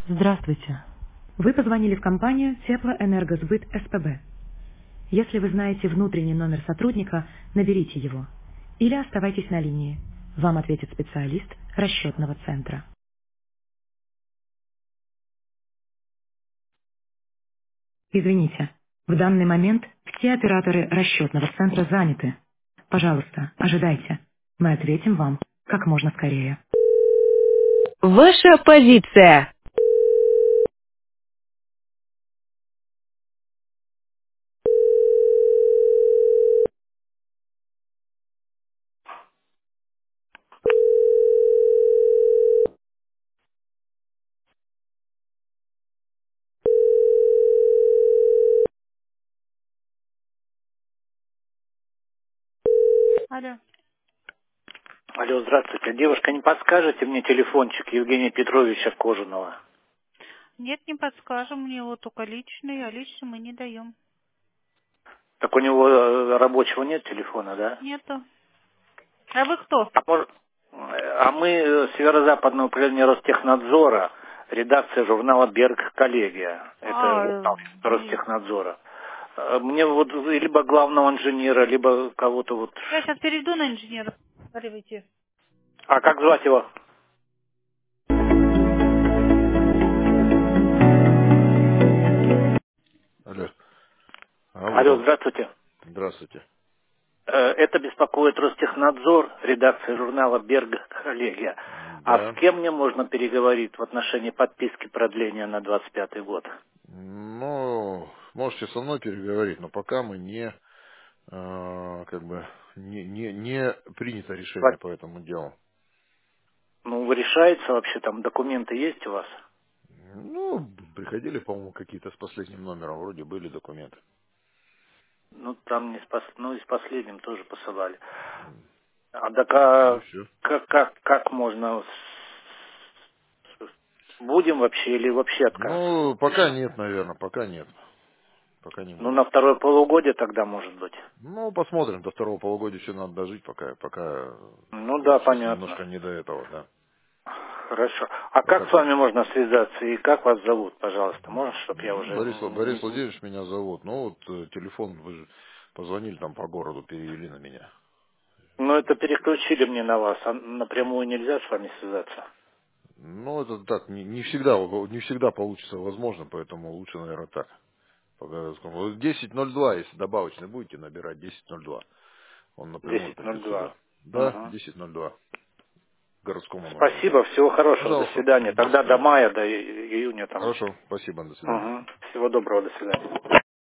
Здравствуйте. Вы позвонили в компанию Теплоэнергосбыт СПБ. Если вы знаете внутренний номер сотрудника, наберите его. Или оставайтесь на линии. Вам ответит специалист расчетного центра. Извините, в данный момент все операторы расчетного центра заняты. Пожалуйста, ожидайте. Мы ответим вам как можно скорее. Ваша позиция. Алло. Алло, здравствуйте. Девушка, не подскажете мне телефончик Евгения Петровича Кожаного? Нет, не подскажем. У него только личный, а личный мы не даем. Так у него рабочего нет телефона, да? Нету. А вы кто? А мы Северо-Западное управление Ростехнадзора, редакция журнала «Берг Коллегия». Это журнал Ростехнадзора. Мне вот либо главного инженера, либо кого-то вот... Я сейчас перейду на инженера. Говорите. А как звать его? Алло. Алло, Алло. здравствуйте. Здравствуйте. Это беспокоит Ростехнадзор, редакция журнала «Берг Коллегия». А с Да. кем мне можно переговорить в отношении подписки продления на 25-й год? Ну, можете со мной переговорить, но пока мы не, как бы, не принято решение по этому делу. Ну, решается вообще, там документы есть у вас? Ну, приходили, по-моему, какие-то с последним номером, вроде были документы. Ну, там не ну и с последним тоже посылали. А так Ну и все. как можно? Будем вообще или вообще отказ? Ну, пока нет, наверное, пока нет. Пока не Ну, будем. на второе полугодие тогда может быть. Ну, посмотрим, до второго полугодия еще надо дожить, пока Ну да, сейчас понятно. немножко не до этого, да. Хорошо. А Пока как с так. вами можно связаться и как вас зовут, пожалуйста? Можно, чтобы я Ну, уже... Борис Владимирович меня зовут. Ну, вот телефон, вы же позвонили там по городу, перевели на меня. Ну, это переключили мне на вас, а напрямую нельзя с вами связаться? Ну, это так, не всегда получится возможно, поэтому лучше, наверное, так. По городскому. Вот 10:02, если добавочный будете набирать, 10:02. Он напрямую придет 10:02. сюда. Да, Угу. 10:02. Городскому номеру, да. Спасибо, всего хорошего, до Пожалуйста, свидания. до Тогда до свидания. мая, до июня там. Хорошо, спасибо, до свидания. Угу. Всего доброго, до свидания.